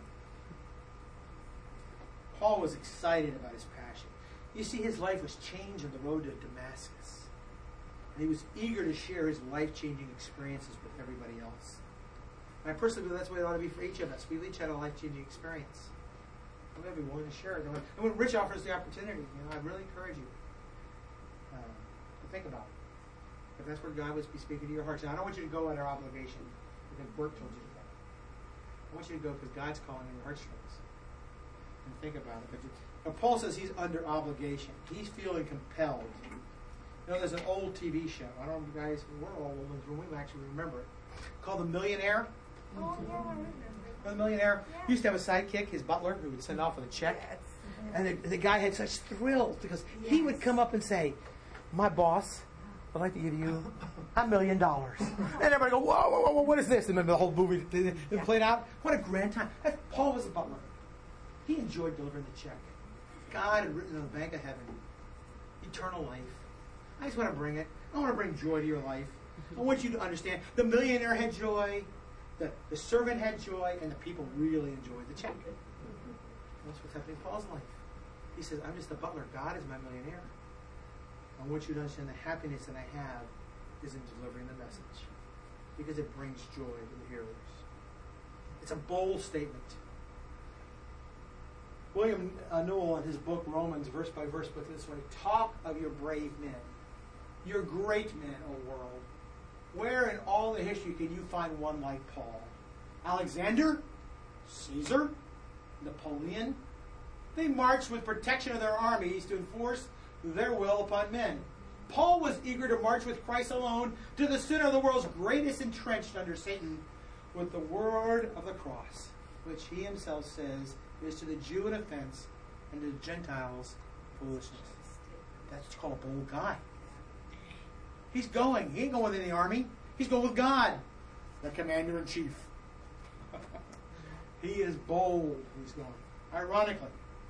Paul was excited about his passion. You see, his life was changed on the road to Damascus. And he was eager to share his life-changing experiences with everybody else. And I personally believe that's the way it ought to be for each of us. We've each had a life-changing experience. I'm going to be willing to share it. And when Rich offers the opportunity, I really encourage you to think about it. if that's where God would be speaking to your hearts. And I don't want you to go under obligation because Bert told you to go. I want you to go because God's calling in your heartstrings. And think about it. But Paul says he's under obligation. He's feeling compelled. You know, there's an old TV show. I don't know, guys, we're all old ones, but we actually remember it. Called The Millionaire. Oh, yeah, I remember. The Millionaire. Yeah. He used to have a sidekick, his butler, who would send off with a check. Yes. And the guy had such thrills because he would come up and say, my boss would like to give you $1 million. And everybody go, whoa, whoa, whoa, what is this? And then the whole movie played out. What a grand time. Paul was the butler. He enjoyed delivering the check. God had written in the bank of heaven, eternal life. I just want to bring it. I want to bring joy to your life. I want you to understand the millionaire had joy, the servant had joy, and the people really enjoyed the check. That's what's happening in Paul's life. He says, I'm just the butler. God is my millionaire. I want you to understand the happiness that I have is in delivering the message because it brings joy to the hearers. It's a bold statement. William Newell, in his book Romans, verse by verse, put it this way: talk of your brave men, your great men, O world. Where in all the history can you find one like Paul? Alexander? Caesar? Napoleon? They marched with protection of their armies to enforce their will upon men. Paul was eager to march with Christ alone to the center of the world's greatest entrenched under Satan with the word of the cross, which he himself says is to the Jew an offense and to the Gentiles foolishness. That's called a bold guy. He's going. He ain't going with any army. He's going with God, the commander-in-chief. He is bold. He's going. Ironically,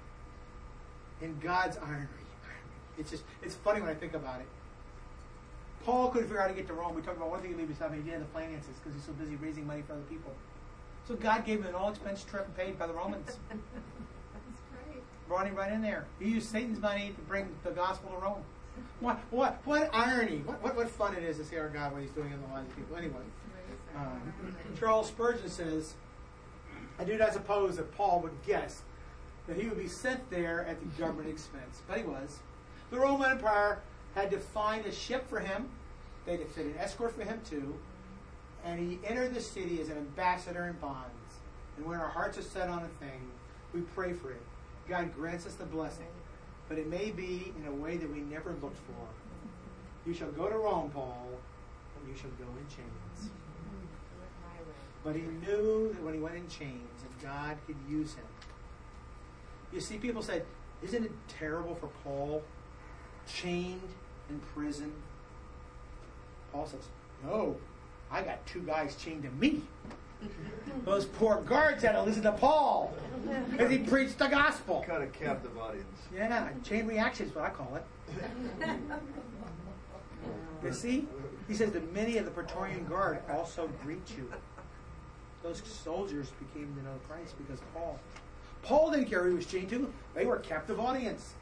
in God's irony. It's funny when I think about it. Paul couldn't figure out how to get to Rome. We talked about one thing he didn't have the finances because he's so busy raising money for other people. So God gave him an all-expense trip paid by the Romans. That's great. Brought him right in there. He used Satan's money to bring the gospel to Rome. What irony. What fun it is to see our God, what he's doing in the lives of people. Anyway, Charles Spurgeon says, I do not suppose that Paul would guess that he would be sent there at the government expense. But he was. The Roman Empire had to find a ship for him. They had to fit an escort for him too. And he entered the city as an ambassador in bonds. And when our hearts are set on a thing, we pray for it. God grants us the blessing. But it may be in a way that we never looked for. You shall go to Rome, Paul, and you shall go in chains. But he knew that when he went in chains, that God could use him. You see, people said, isn't it terrible for Paul, chained in prison? Paul says, no, I got 2 guys chained to me. Those poor guards had to listen to Paul as he preached the gospel. Kind of captive audience. Yeah, chain reaction is what I call it. You see? He says that many of the Praetorian Guard also greet you. Those soldiers became to know Christ because of Paul. Paul didn't care who he was chained to. They were a captive audience.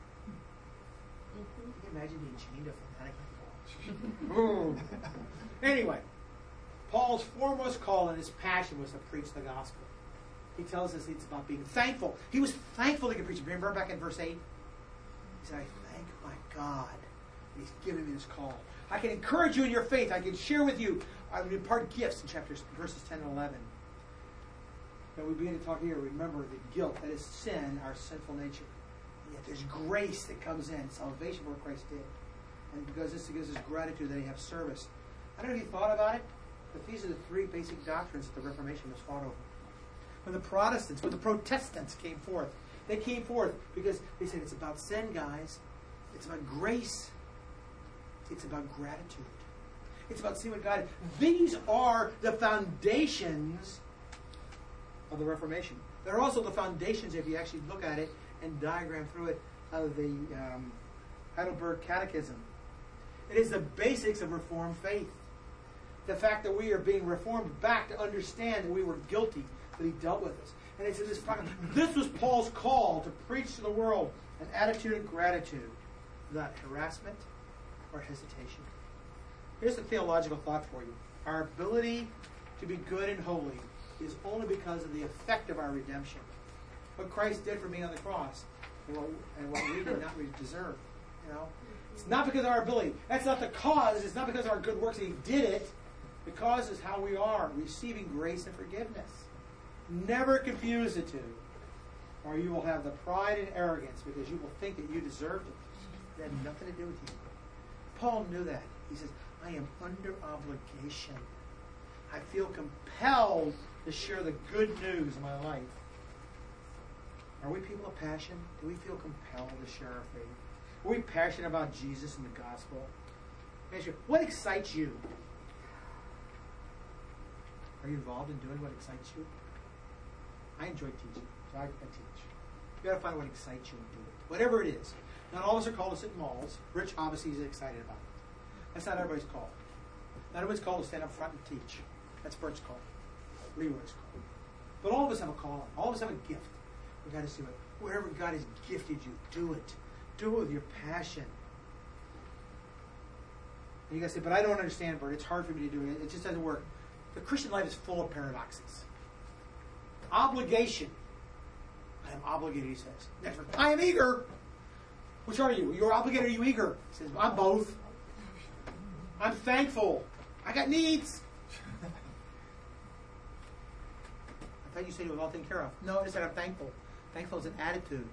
Can you imagine being chained to a fanatic like Paul? Anyway, Paul's foremost call and his passion was to preach the gospel. He tells us it's about being thankful. He was thankful he could preach. Remember back in verse 8? He said, I thank my God that he's given me this call. I can encourage you in your faith. I can share with you. I would impart gifts in verses 10 and 11. And we begin to talk here, remember the guilt, that is sin, our sinful nature. And yet there's grace that comes in, salvation what Christ did. And because this gives us gratitude that he has service. I don't know if you thought about it, but these are the 3 basic doctrines that the Reformation was fought over. When the Protestants, when the Protestants came forth, they came forth because they said it's about sin, guys. It's about grace. It's about gratitude. It's about seeing what God... These are the foundations of the Reformation. They're also the foundations, if you actually look at it and diagram through it, of the Heidelberg Catechism. It is the basics of Reformed faith. The fact that we are being reformed back to understand that we were guilty, that he dealt with us. And it's in this was Paul's call to preach to the world an attitude of gratitude, not harassment or hesitation. Here's the theological thought for you. Our ability to be good and holy is only because of the effect of our redemption. What Christ did for me on the cross and what we did not deserve. You know? It's not because of our ability. That's not the cause. It's not because of our good works that He did it. The cause is how we are, receiving grace and forgiveness. Never confuse the two, or you will have the pride and arrogance because you will think that you deserved it. It had nothing to do with you. Paul knew that. He says, I am under obligation. I feel compelled to share the good news of my life. Are we people of passion? Do we feel compelled to share our faith? Are we passionate about Jesus and the gospel? What excites you? Are you involved in doing what excites you? I enjoy teaching, so I teach. You got to find what excites you and do it. Whatever it is. Not all of us are called to sit in malls. Rich obviously is excited about it. That's not everybody's call. Not everybody's called to stand up front and teach. That's Bert's call. Leroy's call. But all of us have a calling. All of us have a gift. We've got to see whatever God has gifted you, do it. Do it with your passion. And you guys say, but I don't understand, Bert. It's hard for me to do it. It just doesn't work. The Christian life is full of paradoxes. Obligation. I am obligated, he says. Next verse. I am eager. Which are you? You're obligated or are you eager? He says, I'm both. I'm thankful. I got needs. I thought you said it was all taken care of. No, I said I'm thankful. Thankful is an attitude.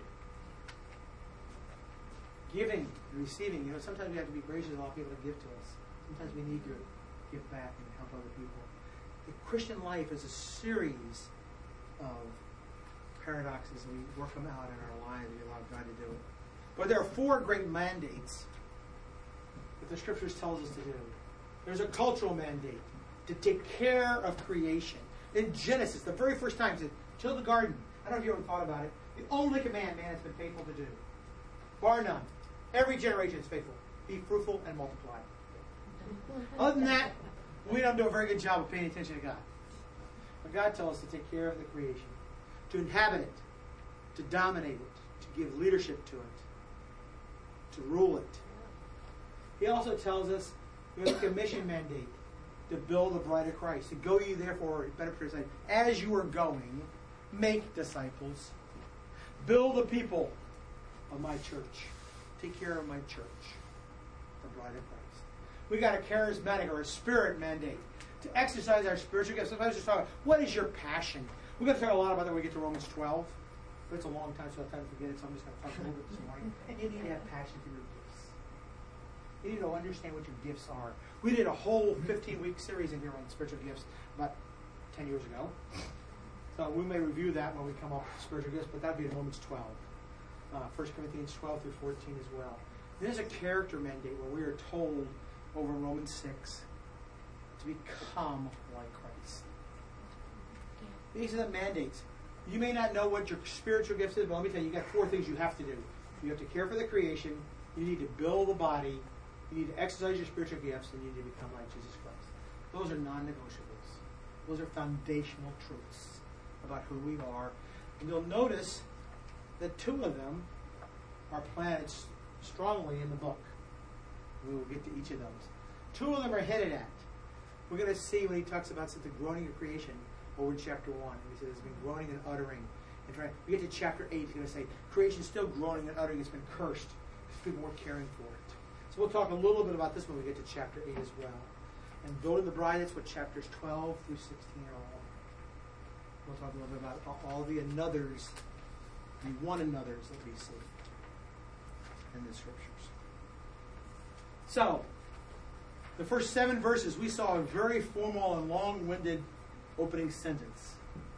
Giving and receiving. You know, sometimes we have to be gracious to allow people to give to us. Sometimes we need to give back and help other people. The Christian life is a series of paradoxes, and we work them out in our lives. We allow God to do it. But there are 4 great mandates that the Scriptures tells us to do. There's a cultural mandate to take care of creation. In Genesis, the very first time, it says, till the garden. I don't know if you ever thought about it. The only command man has been faithful to do. Bar none. Every generation is faithful. Be fruitful and multiply. Other than that, we don't do a very good job of paying attention to God. But God tells us to take care of the creation, to inhabit it, to dominate it, to give leadership to it, to rule it. He also tells us we have a commission mandate to build the bride of Christ. To go ye therefore, better precise, as you are going, make disciples. Build the people of my church. Take care of my church, the bride of Christ. We got a charismatic or a spirit mandate to exercise our spiritual gifts. Sometimes just talk about what is your passion. We're going to talk a lot about that when we get to Romans 12. But it's a long time, so I have time to forget it, so I'm just going to talk a little bit this morning. You need to have passion for your gifts. You need to understand what your gifts are. We did a whole 15-week series in here on spiritual gifts about 10 years ago. So we may review that when we come up with spiritual gifts, but that would be in Romans 12. 1 Corinthians 12 through 14 as well. There's a character mandate where we are told over in Romans 6 to become like Christ. These are the mandates. You may not know what your spiritual gifts is, but let me tell you, you got 4 things you have to do. You have to care for the creation, you need to build the body, you need to exercise your spiritual gifts, and you need to become like Jesus Christ. Those are non-negotiables. Those are foundational truths about who we are. And you'll notice that 2 of them are planted strongly in the book. We will get to each of those. 2 of them are hinted at. We're going to see when he talks about the groaning of creation over in chapter 1. He says it's been groaning and uttering. And we get to chapter 8, he's going to say creation's still groaning and uttering. It's been cursed because people weren't caring for it. So we'll talk a little bit about this when we get to chapter 8 as well. And building the bride, that's what chapters 12 through 16 are all. We'll talk a little bit about all the anothers, the one another's that we see in the Scriptures. So, the first 7 verses, we saw a very formal and long-winded opening sentence.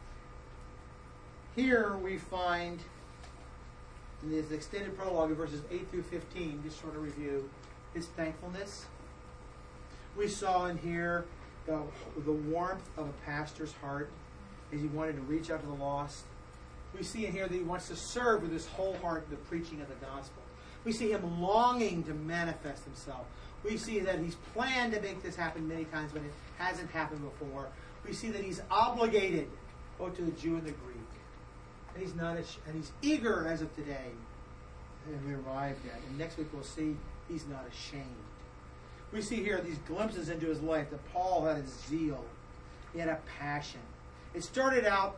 Here we find, in this extended prologue in verses 8 through 15, just sort of review, his thankfulness. We saw in here the warmth of a pastor's heart as he wanted to reach out to the lost. We see in here that he wants to serve with his whole heart the preaching of the gospel. We see him longing to manifest himself. We see that he's planned to make this happen many times, but it hasn't happened before. We see that he's obligated both to the Jew and the Greek. And he's not, and he's eager as of today. And we arrived at. And next week we'll see he's not ashamed. We see here these glimpses into his life that Paul had a zeal. He had a passion. It started out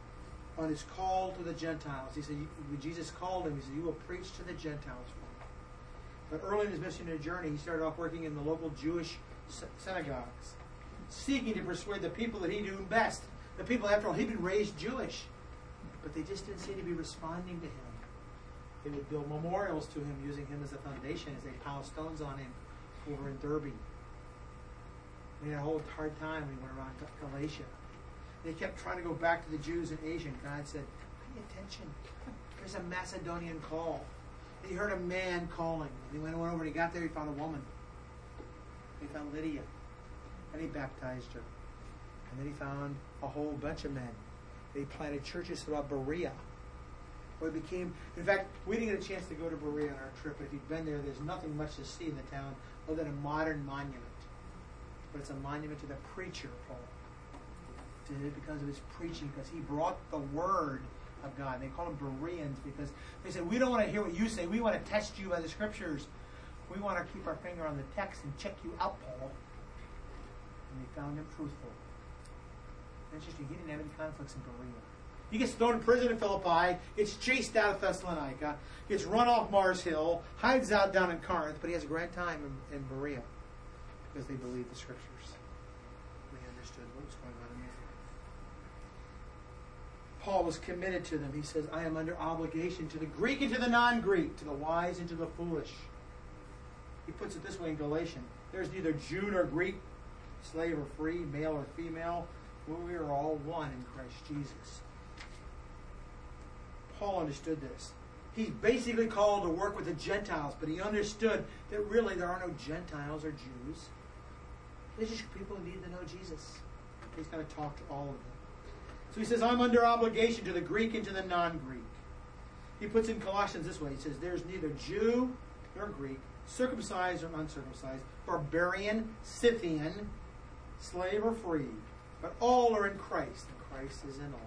on his call to the Gentiles. He said, when Jesus called him, he said, you will preach to the Gentiles for me. But early in his missionary journey, he started off working in the local Jewish synagogues, seeking to persuade the people that he knew best. The people, after all, he'd been raised Jewish, but they just didn't seem to be responding to him. They would build memorials to him, using him as a foundation as they pile stones on him over in Derby. He had a whole hard time when he went around Galatia. They kept trying to go back to the Jews in Asia, and God said, pay attention. There's a Macedonian call. And he heard a man calling. And he went over, and he got there, he found a woman. He found Lydia. And he baptized her. And then he found a whole bunch of men. They planted churches throughout Berea. Where it became, in fact, we didn't get a chance to go to Berea on our trip, but if you've been there, there's nothing much to see in the town other than a modern monument. But it's a monument to the preacher, Paul. Because of his preaching, because he brought the word of God. They call them Bereans because they said, we don't want to hear what you say. We want to test you by the scriptures. We want to keep our finger on the text and check you out, Paul. And they found him truthful. Interesting, he didn't have any conflicts in Berea. He gets thrown in prison in Philippi, gets chased out of Thessalonica, gets run off Mars Hill, hides out down in Corinth, but he has a great time in Berea because they believed the scriptures. They understood what was going on in there. Paul was committed to them. He says, I am under obligation to the Greek and to the non-Greek, to the wise and to the foolish. He puts it this way in Galatians. There's neither Jew nor Greek, slave or free, male or female. We are all one in Christ Jesus. Paul understood this. He's basically called to work with the Gentiles, but he understood that really there are no Gentiles or Jews. They're just people who need to know Jesus. He's going to talk to all of them. So he says, I'm under obligation to the Greek and to the non-Greek. He puts in Colossians this way. He says, there's neither Jew nor Greek, circumcised or uncircumcised, barbarian, Scythian, slave or free, but all are in Christ, and Christ is in all.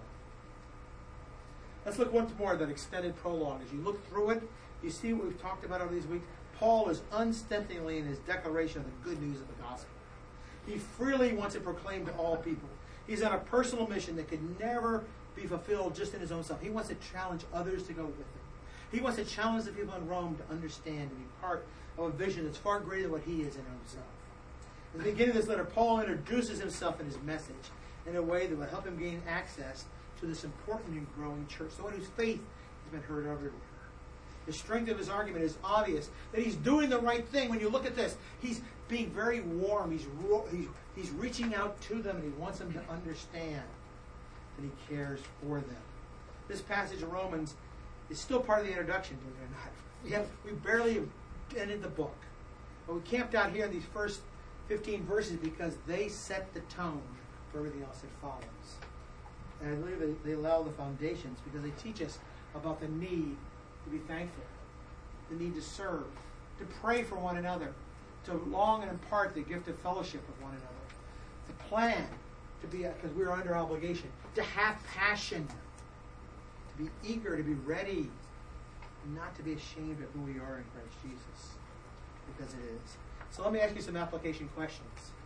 Let's look once more at that extended prologue. As you look through it, you see what we've talked about over these weeks. Paul is unstintingly in his declaration of the good news of the gospel. He freely wants it proclaimed to all people. He's on a personal mission that could never be fulfilled just in his own self. He wants to challenge others to go with him. He wants to challenge the people in Rome to understand and be part of a vision that's far greater than what he is in himself. At the beginning of this letter, Paul introduces himself and his message in a way that will help him gain access to this important and growing church, someone whose faith has been heard everywhere. The strength of his argument is obvious, that he's doing the right thing. When you look at this, he's being very warm. He's reaching out to them, and he wants them to understand that he cares for them. This passage of Romans is still part of the introduction, believe it or not. We barely have ended the book. But we camped out here in these first 15 verses because they set the tone for everything else that follows. And I believe they allow the foundations because they teach us about the need to be thankful, the need to serve, to pray for one another, to long and impart the gift of fellowship with one another, to plan, to be, because we are under obligation, to have passion, to be eager, to be ready, and not to be ashamed of who we are in Christ Jesus, because it is. So let me ask you some application questions.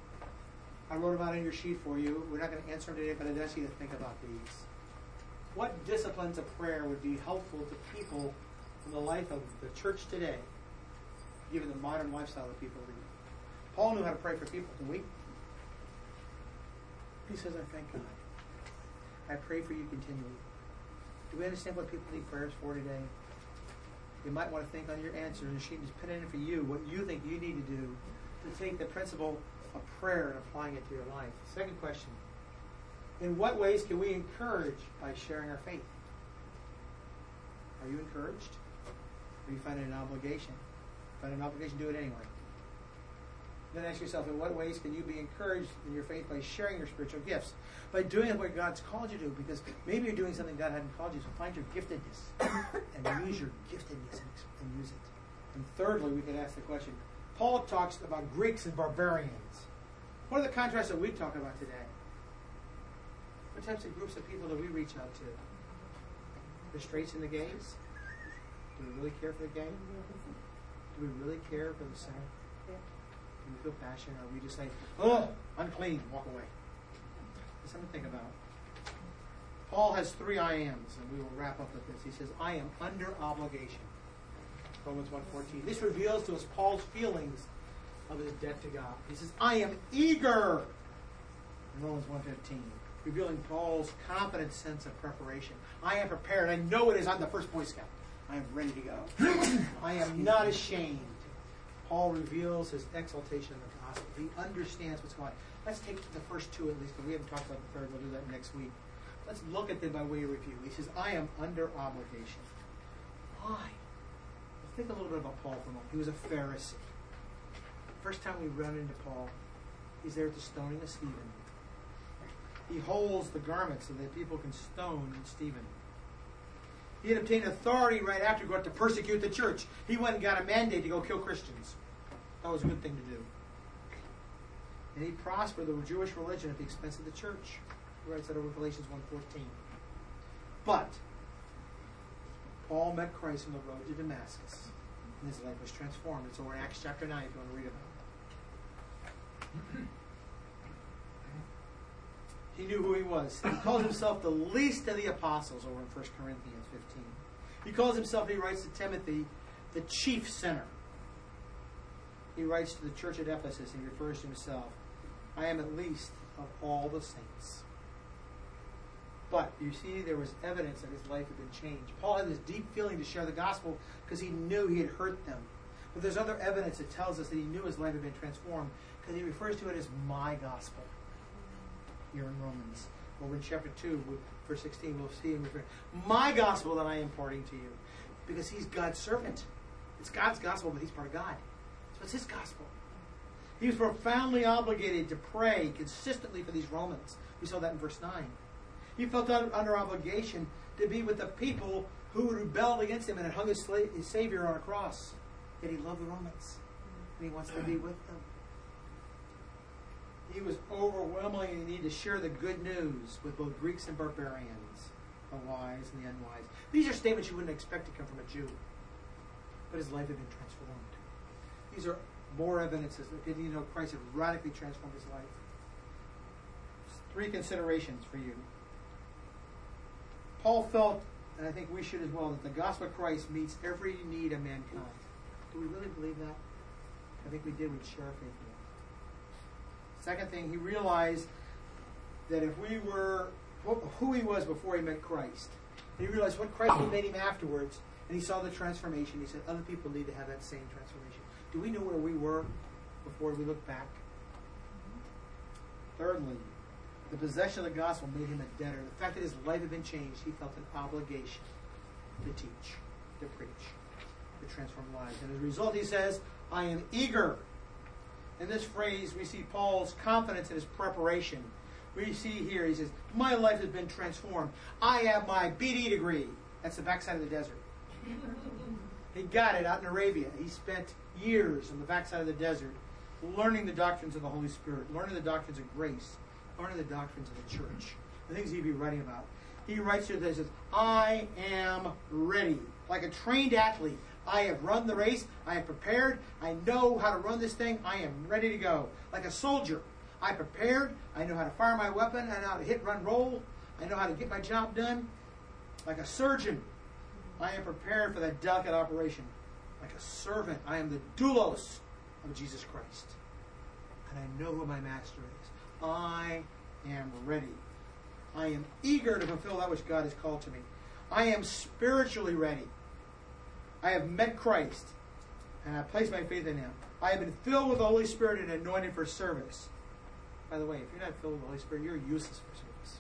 I wrote them out on your sheet for you. We're not going to answer them today, but I'd ask you to think about these. What disciplines of prayer would be helpful to people in the life of the church today, given the modern lifestyle that people lead? Paul knew how to pray for people, didn't we? He says, I thank God. I pray for you continually. Do we understand what people need prayers for today? You might want to think on your answer and sheet and just put it in for you, what you think you need to do to take the principle of prayer and applying it to your life. Second question. In what ways can we encourage by sharing our faith? Are you encouraged? Or do you find it an obligation? Find it an obligation, do it anyway. Then ask yourself, in what ways can you be encouraged in your faith by sharing your spiritual gifts? By doing what God's called you to, because maybe you're doing something God hadn't called you to. So find your giftedness and use your giftedness and use it. And thirdly, we could ask the question, Paul talks about Greeks and barbarians. What are the contrasts that we talk about today? What types of groups of people do we reach out to? The straights and the gays? Do we really care for the gay? Do we really care for the sinner? Do we feel passion, or we just say, oh, unclean, walk away? There's something to think about. Paul has 3 I ams, and we will wrap up with this. He says, I am under obligation. Romans 1:14. This reveals to us Paul's feelings of his debt to God. He says, I am eager, in Romans 1:15, revealing Paul's confident sense of preparation. I am prepared. I know it is. I'm the first Boy Scout. I am ready to go. I am not ashamed. Paul reveals his exaltation in the gospel. He understands what's going on. Let's take the first two at least, but we haven't talked about the third. We'll do that next week. Let's look at them by way of review. He says, I am under obligation. Why? Let's think a little bit about Paul for a moment. He was a Pharisee. First time we run into Paul, he's there at the stoning of Stephen. He holds the garment so that people can stone Stephen. He had obtained authority right after going to persecute the church. He went and got a mandate to go kill Christians. That was a good thing to do. And he prospered the Jewish religion at the expense of the church. He writes that over Galatians 1:14. But Paul met Christ on the road to Damascus, and his life was transformed. It's over in Acts chapter 9 if you want to read about it. He knew who he was. He calls himself the least of the apostles over in 1 Corinthians 15. He calls himself, he writes to Timothy, the chief sinner. He writes to the church at Ephesus, and he refers to himself, I am at least of all the saints. But, you see, there was evidence that his life had been changed. Paul had this deep feeling to share the gospel because he knew he had hurt them. But there's other evidence that tells us that he knew his life had been transformed because he refers to it as my gospel. Here in Romans. Over in chapter 2, verse 16, we'll see him refer, my gospel that I am imparting to you. Because he's God's servant. It's God's gospel, but he's part of God. So it's his gospel. He was profoundly obligated to pray consistently for these Romans. We saw that in verse 9. He felt under obligation to be with the people who rebelled against him and had hung his Savior on a cross. Yet he loved the Romans. And he wants to be with them. He was overwhelmingly in need to share the good news with both Greeks and barbarians, the wise and the unwise. These are statements you wouldn't expect to come from a Jew. But his life had been transformed. These are more evidences that you know Christ had radically transformed his life. 3 considerations for you. Paul felt, and I think we should as well, that the gospel of Christ meets every need of mankind. Do we really believe that? I think we did. We'd share our faith in it. Second thing, he realized that if we were who he was before he met Christ, and he realized what Christ had made him afterwards, and he saw the transformation. He said, other people need to have that same transformation. Do we know where we were before we look back? Thirdly, the possession of the gospel made him a debtor. The fact that his life had been changed, he felt an obligation to teach, to preach, to transform lives. And as a result, he says, I am eager. In this phrase, we see Paul's confidence in his preparation. We see here, he says, my life has been transformed. I have my BD degree. That's the backside of the desert. He got it out in Arabia. He spent years on the backside of the desert learning the doctrines of the Holy Spirit, learning the doctrines of grace, learning the doctrines of the church, the things he'd be writing about. He writes here that he says, I am ready. Like a trained athlete, I have run the race. I have prepared. I know how to run this thing. I am ready to go. Like a soldier, I prepared. I know how to fire my weapon. I know how to hit, run, roll. I know how to get my job done. Like a surgeon, I am prepared for that delicate operation. Like a servant, I am the doulos of Jesus Christ. And I know who my master is. I am ready. I am eager to fulfill that which God has called to me. I am spiritually ready. I have met Christ, and I place my faith in him. I have been filled with the Holy Spirit and anointed for service. By the way, if you're not filled with the Holy Spirit, you're useless for service.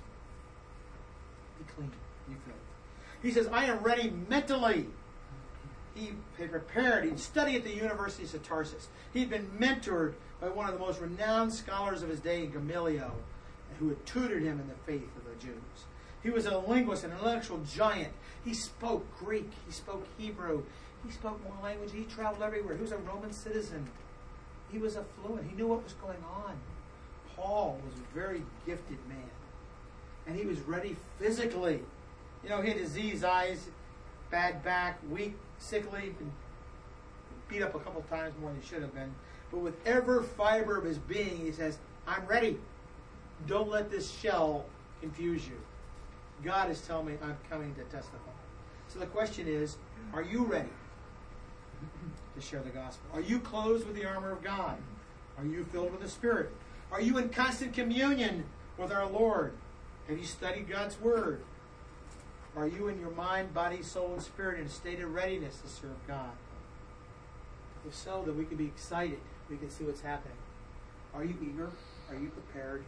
Be clean. Be filled. He says, I am ready mentally. He had prepared. He'd studied at the universities of Tarsus. He'd been mentored by one of the most renowned scholars of his day, Gamaliel, who had tutored him in the faith of the Jews. He was a linguist, an intellectual giant. He spoke Greek. He spoke Hebrew. He spoke more language. He traveled everywhere. He was a Roman citizen. He was affluent. He knew what was going on. Paul was a very gifted man. And he was ready physically. You know, he had diseased eyes, bad back, weak, sickly, been beat up a couple times more than he should have been. But with every fiber of his being, he says, I'm ready. Don't let this shell confuse you. God is telling me I'm coming to testify. So the question is, are you ready? to share the gospel? Are you clothed with the armor of God? Are you filled with the Spirit? Are you in constant communion with our Lord? Have you studied God's Word? Are you in your mind, body, soul, and spirit in a state of readiness to serve God? If so, then we can be excited. We can see what's happening. Are you eager? Are you prepared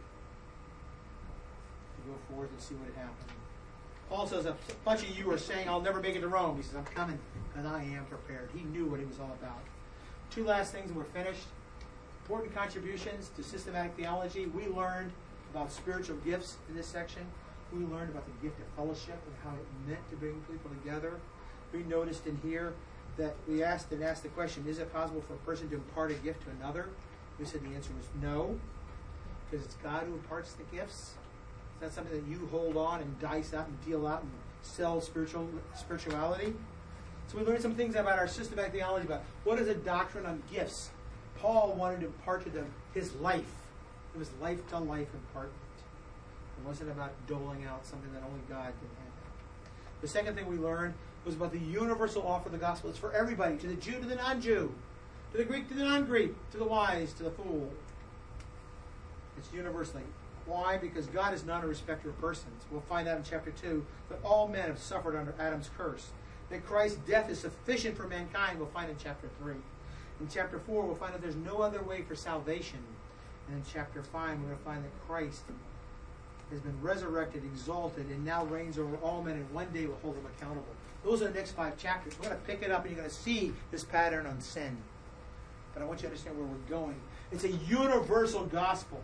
to go forth and see what happens? Paul says, a bunch of you are saying, I'll never make it to Rome. He says, I'm coming because I am prepared. He knew what he was all about. Two last things and we're finished. Important contributions to systematic theology. We learned about spiritual gifts in this section. We learned about the gift of fellowship and how it meant to bring people together. We noticed in here that we asked the question, is it possible for a person to impart a gift to another? We said the answer was no, because it's God who imparts the gifts. It's not something that you hold on and dice out and deal out and sell spirituality. So we learned some things about our systematic theology, about what is a doctrine on gifts. Paul wanted to impart to them his life. It was life-to-life impartment. It wasn't about doling out something that only God can handle. The second thing we learned was about the universal offer of the gospel. It's for everybody, to the Jew, to the non-Jew, to the Greek, to the non-Greek, to the wise, to the fool. It's universally. Why? Because God is not a respecter of persons. We'll find out in chapter 2 that all men have suffered under Adam's curse. That Christ's death is sufficient for mankind, we'll find in chapter 3. In chapter 4, we'll find that there's no other way for salvation. And in chapter 5, we're going to find that Christ has been resurrected, exalted, and now reigns over all men, and one day will hold them accountable. Those are the next 5 chapters. We're going to pick it up, and you're going to see this pattern on sin. But I want you to understand where we're going. It's a universal gospel.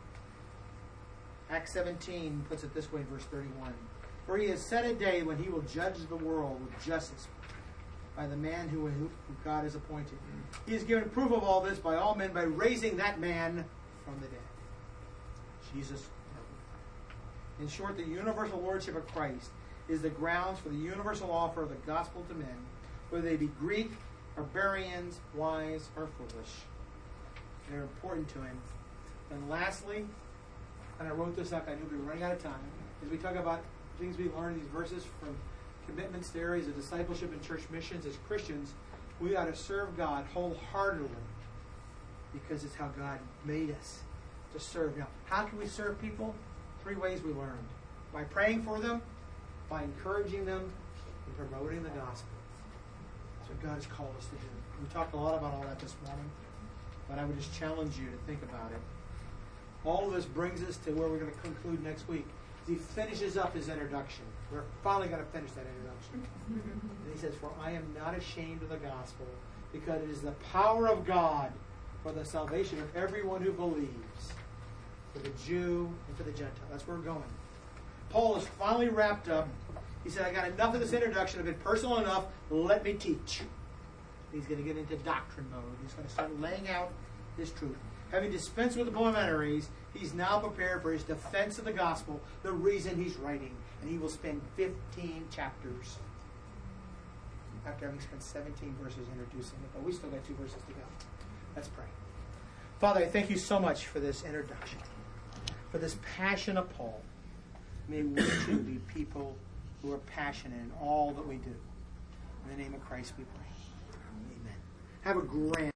Acts 17 puts it this way in verse 31. For he has set a day when he will judge the world with justice by the man who God has appointed. He has given proof of all this by all men by raising that man from the dead. Jesus. In short, the universal lordship of Christ is the grounds for the universal offer of the gospel to men, whether they be Greek, barbarians, wise, or foolish. They're important to him. And lastly, and I wrote this up, I knew we were running out of time, as we talk about things we learned in these verses from commitments to areas of discipleship and church missions as Christians, we ought to serve God wholeheartedly because it's how God made us to serve. Now, how can we serve people? 3 ways we learned. By praying for them, by encouraging them, and promoting the gospel. That's what God has called us to do. We talked a lot about all that this morning, but I would just challenge you to think about it. All of this brings us to where we're going to conclude next week. He finishes up his introduction. We're finally going to finish that introduction. And he says, for I am not ashamed of the gospel, because it is the power of God for the salvation of everyone who believes, for the Jew and for the Gentile. That's where we're going. Paul is finally wrapped up. He said, I got enough of this introduction. I've been personal enough. Let me teach. He's going to get into doctrine mode. He's going to start laying out his truth. Having dispensed with the preliminaries, he's now prepared for his defense of the gospel, the reason he's writing. And he will spend 15 chapters after having spent 17 verses introducing it. But we still got 2 verses to go. Let's pray. Father, I thank you so much for this introduction, for this passion of Paul. May we too be people who are passionate in all that we do. In the name of Christ we pray. Amen. Have a grand